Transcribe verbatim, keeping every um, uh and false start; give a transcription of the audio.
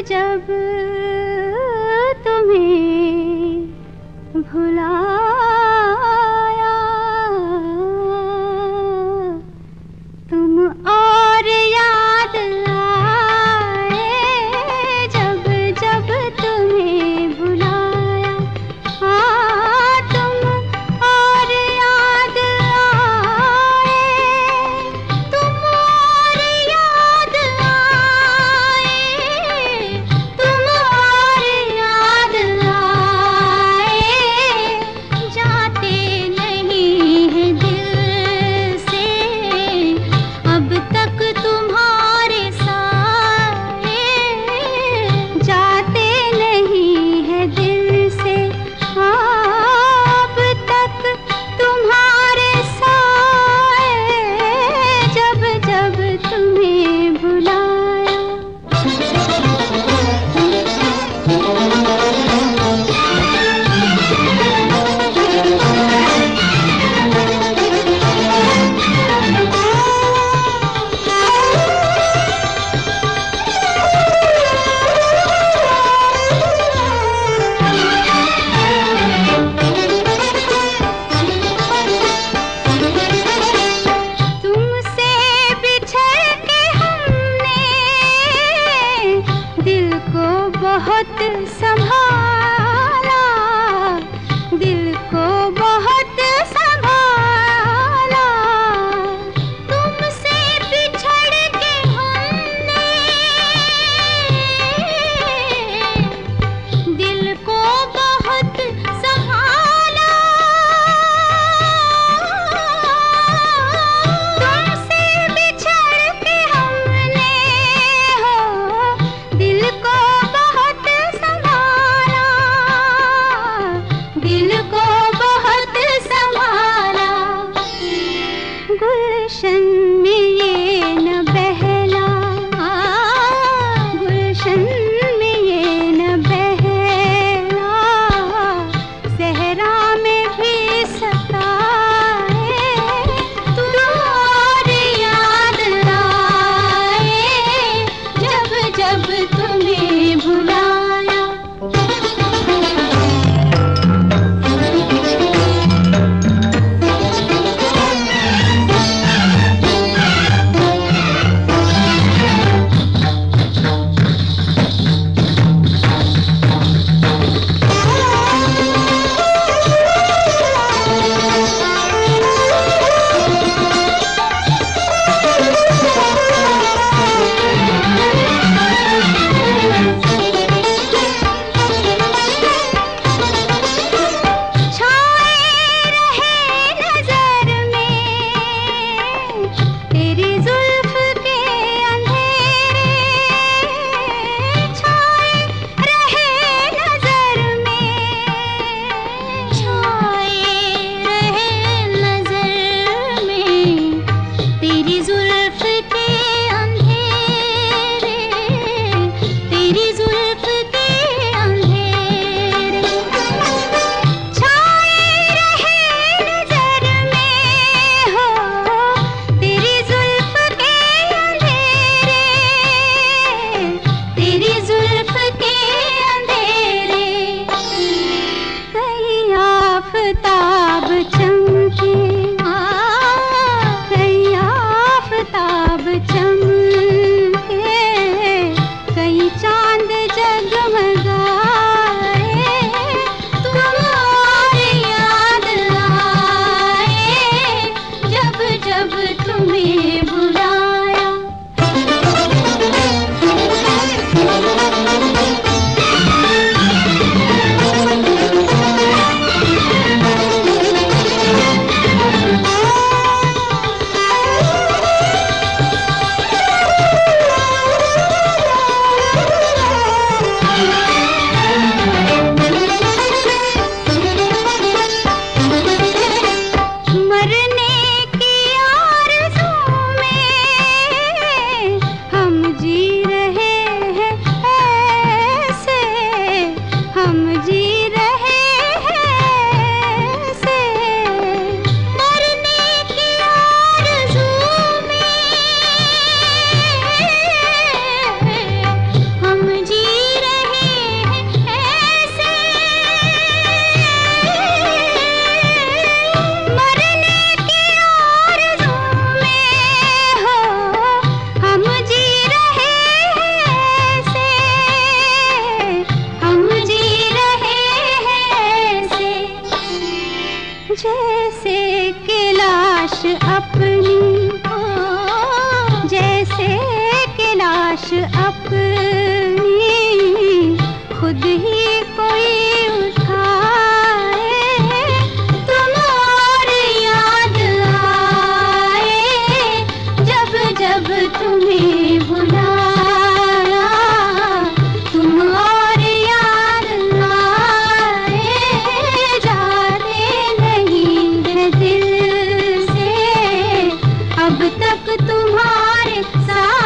जब तुम्हें भुलाया तुम और याद आए जब जब तुम्हें भुलाया। हाँ तुम और याद आए तुम और याद आए तुम और याद आए जाते नहीं है दिल से अब तक तुम्हारे साए जाते नहीं है दिल से अब तक तुम्हारे साए जब जब तुम्हें भुलाया। तुमसे बिछड़ के हमने दिल को बहुत संभाला दिल को बहुत संभाला तुमसे बिछड़ के हमने दिल को बहुत संभाला तुमसे बिछड़ के हमने हो दिल को बहुत संभाला अपनी खुद ही कोई उठाए, तुम और याद आए जब जब तुम्हें बुलाया, तुम और याद आए जाने नहीं है दिल से अब तक तुम्हारे साथ।